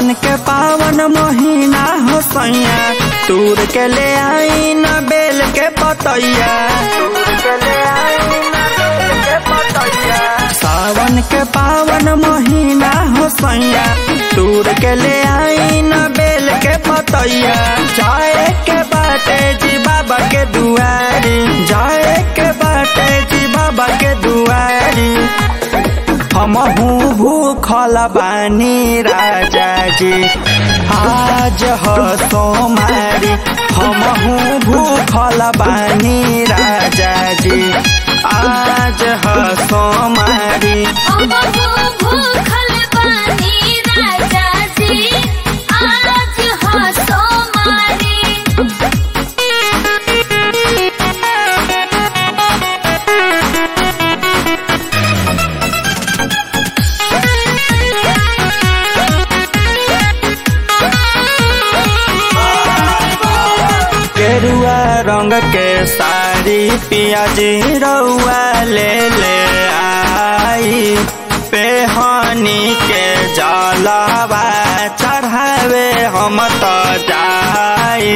सावन के पावन महीना हो सैया तूर के ले आई न बेल के पतैया। सावन के पावन महीना हो सैया तूर के ले आई न बेल के पतैया। जाए के बाटे जी बाबा के दुआरी, जाए के बाटे जी बाबा के दुआरी। हमहू भूखल बानी राजा जी आज हो सोमारी। हमहू भूखल बानी राजा जी आज हो सोमारी। भूखल बानी राजा जी आज हो सोमारी। गेरुआ रंग के साड़ी पियाजी रउआ ले ले आई। पेहनी के जलवा चढ़ावे हम तो जाई।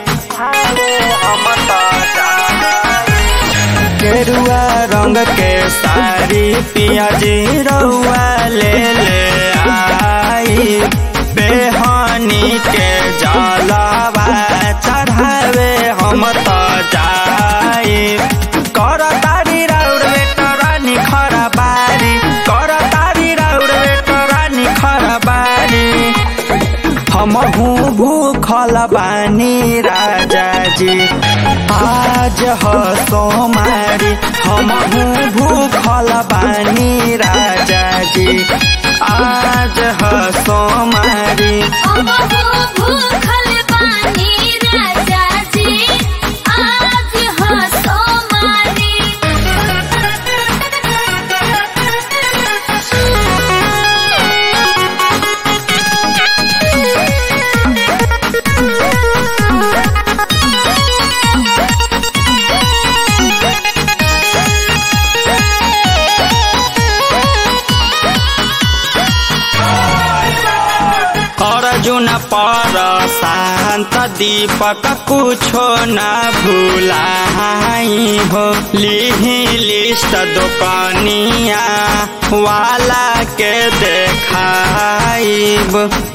गेरुआ रंग के साड़ी पियाजी रउआ ले ले आई। पेहनी के जलवा चढ़ावे हम तो जाई। कर तारी राउर बेटरानी खरबारी, कर तारी राउर बेटरानी खरबारी। हमहू भूखल बानी राजा जी आज हो सोमारी। हमहू भूखल बानी राजा जी आज हो सोमारी। भूखल बानी राजा जी आज हो सोमारी। अर्जुन पर शांत दीपक कुछो न भूलाई हो। लिही लिस्ट दुकानिया वाला के देखाइब।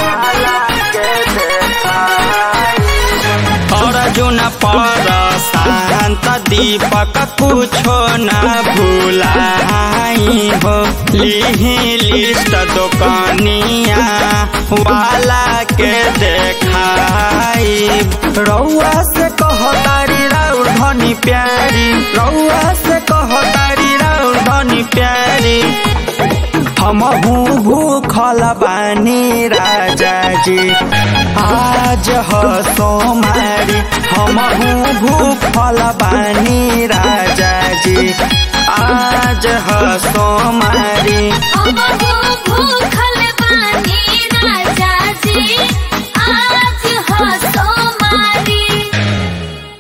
अर्जुन पर शांत दीपक कुछो न भूलाई हो। लिही लिस्ट दुकानिया वाला के देखाई। रउआ से कहतारी राउर धनी प्यारी, रउआ से कहतारी राउर धनी प्यारी। हमहू भूखल बानी राजा जी आज हो सोमारी। हमहू भूखल बानी राजा जी आज हो सोमारी। भूखल